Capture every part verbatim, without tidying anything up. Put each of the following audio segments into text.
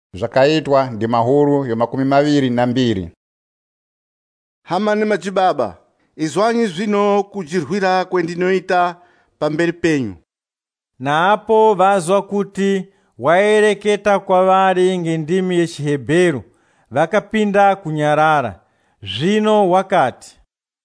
Zvakaitwa ndi mahuru yo makumi maviri na mbiri. Hamani madzibaba, izwanyi zvino kujirwira kwendinoita pamberi penyu. Naapo vazwa kuti waereketa kwavari ngendimi yeChihebheru, vakapinda kunyarara. Zvino wakati,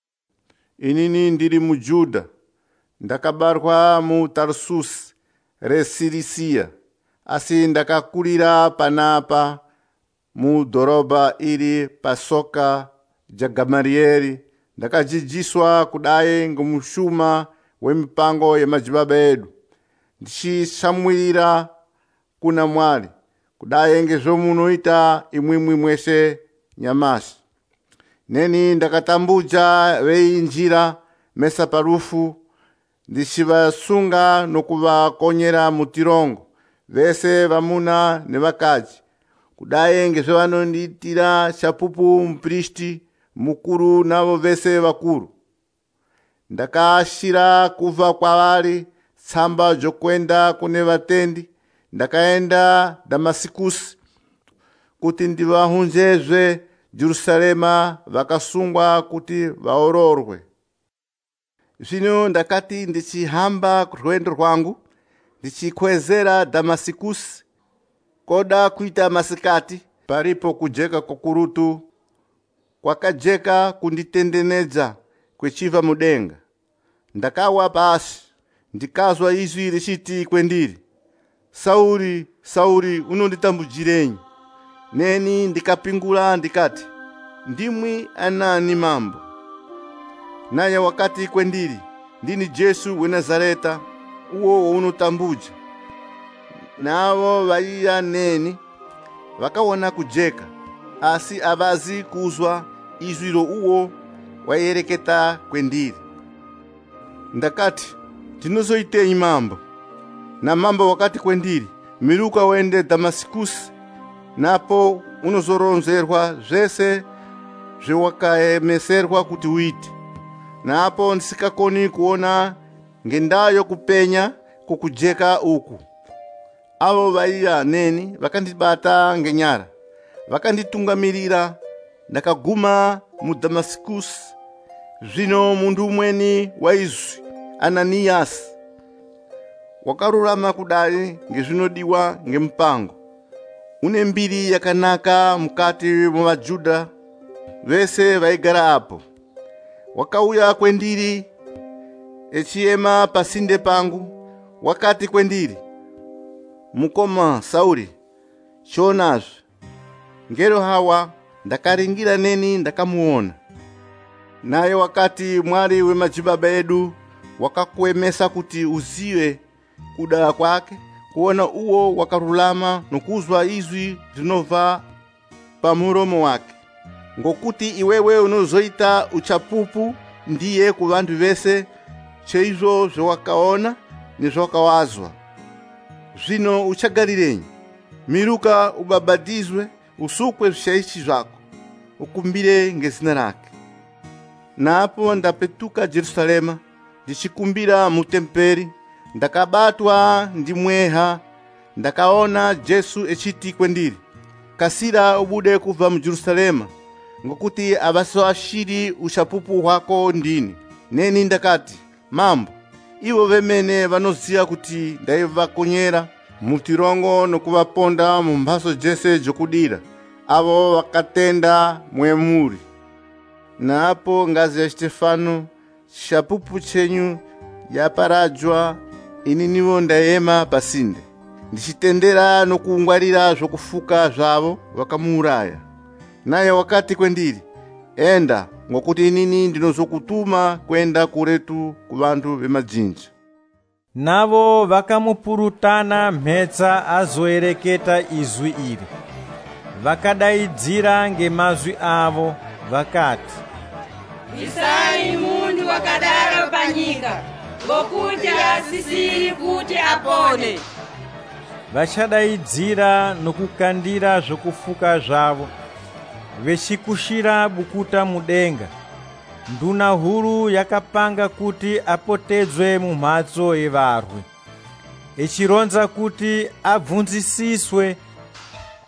Inini ndiri muJudha, ndakabarwa mu Tarsus reSilisia, asi ndakakurira panapa mu dhorobha iri pasoka ja Gamalieli. Ndakadzidziswa kudai ngomushuma wemipango ya madzibaba edu, ndichishamwirira kuna Mwari kudai ngezvomunoita imwimwi mwese nyamashi. Neni ndakatambuja veinjira mesa parufu, ndichivasunga nokuvakonyera mutirongo vese vamuna nevakazi, kudai ngezvavanondiitira chapupu mpristi mukuru navo vese vakuru. Ndakaashira kuva kwavari tsamba jokwenda kune vatendi. Ndakaenda Damasikusi kuti ndivahunzezve Jerusalema vakasungwa kuti vaororwe. Zvino ndakati ndichihamba rwendo rwangu ndichikwezera Damasikusi, koda kuita masikati paripo kujeka kukurutu kwakajeka kunditendenedza kwechiva mudenga. Ndakawa pasi ndikazwa izwi richiti kwendiri, Sauli, Sauli, unonditambudzirenyi? Neni ndikapingula ndikati, ndimwi anani mambo? Naye wakati kwendiri, ndini Jesu we Nazareta, uwo waunotambuja. Navo vaiya neni vakaona kujeka, asi avazi kuzwa izwiro uwo wayereketa kwendiri. Ndakati, ndinozoitenyi mambo? Na mambo wakati kwendiri, miruka wende Damasikusi, napo unozoronzerwa zvese zvewakaemeserwa kuti uite. Napo ndisikakoni kuona ngendayo kupenya kukujeka uku. Avo vaiya neni vakandibata ngenyara, vakanditungamirira. Ndakaguma mu Damasikusi. Zvino mundu umweni waizwi, Ananiasi, wakarurama kudai ngezvinodiwa ngemupango, une mbiri yakanaka mukati muvajudha vese vaigara apo. Wakauya kwendiri echiema pasinde pangu, wakati kwendiri, mukoma Sauli, chionazve. Ngero hawa ndakaringira neni ndakamuona. Naye wakati Mwari wemadzibaba edu wakakuemesa kuti uziwe kuda kwake, kuona uwo wakarulama nokuzwa izwi rinobva pamuromo wake, ngokuti iwewe unozoita uchapupu ndiye ku vantu vese cheizvo zvawakaona nezvawakawazwa. Zvino uchagarirenyi? Miruka ubabadizwe, usukwe zvishaishi zvako, ukumbire ngezina rake. Napo ndapetuka Jerusalema ndichikumbira mutemperi. Ndakabatwa ndi mweha. Ndakaona Jesu echiti kwendiri, kasira ubude kuva mu Jerusalema, ngokuti avasoashiri uchapupu hwako ndini. Neni ndakati, mambo, ivo vemene vanoziya kuti ndaivakonyera mutirongo nokuvaponda mu mphaso jese jokudira, avo vakatenda mwemuri. Napo ngazi ya Stefano, chapupu chenyu yaparadzwa, ini nivo ndayema pasinde, ndichitendera nokuungwarira zvokufuka zvavo vakamuuraya. Naye wakati kwendiri, enda, ngokuti inini ndinozokutuma kwenda kuretu ku vantu vemajinja. Navo vakamupurutana mhetsa azoereketa izwi iri. Vakadaidzira ngemazwi avo vakati, Isai mundu wakadaro panyika, ngokuti asisiri kuti apone. Vachadaidzira nokukandira zvokufuka zvavo, vechikushira bukuta mudenga. Nduna huru yakapanga kuti apotedzwe mumhatso yevarwi, ichironza kuti abvunzisiswe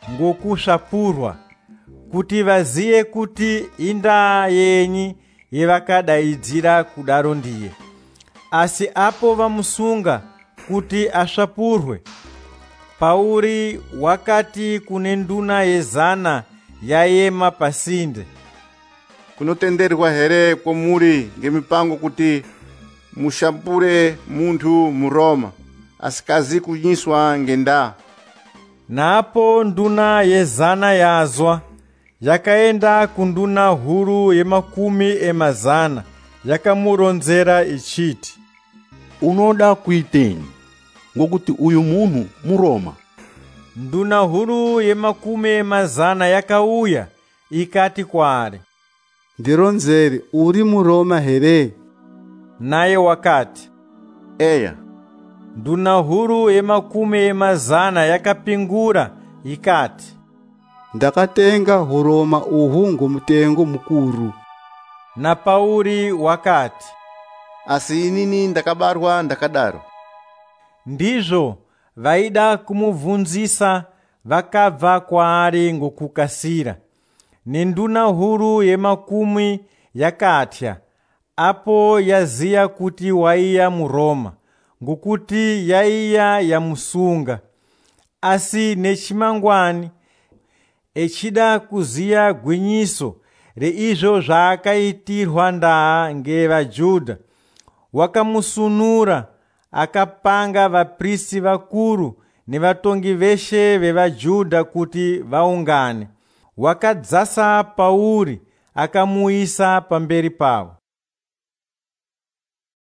ngokushapurwa kuti vaziye kuti inda yenyi yevakadaidzira kudaro ndiye. Asi apo vamusunga kuti ashapurwe, Pauri wakati kune nduna yezana yayema pasinde, kunotenderwa here kwomuri ngemipango kuti mushapure munthu mu Roma asikazi kunyiswa ngenda. Napo nduna yezana yazwa yakaenda kunduna huru yemakumi emazana yakamuronzera ichiti, unoda kuiteni ngokuti uyu munhu muroma? Nduna huru yemakumi emazana yakauya ikati kwari, ndironzere, uri muroma here? Naye wakati, eya. Nduna huru yemakumi emazana yakapingura ikati, ndakatenga huroma uhu ngomutengo mukuru. Na Pauri wakati, asi inini ndakabarwa ndakadaro. Ndizvo vaida kumubvunzisa vakabva kwaari ngokukasira. Nenduna huru yemakumi yakatya apo yaziya kuti waiya muroma, ngokuti yaiya yamusunga. Asi nechimangwani echida kuziya gwinyiso reizvo zvaakaitirwa ndaa ngevaJudha, wakamusunura akapanga vaprista vakuru nevatongi veshe vevaJudha kuti vaungane. Wakadzasa Pauri akamuisa pamberi pavo.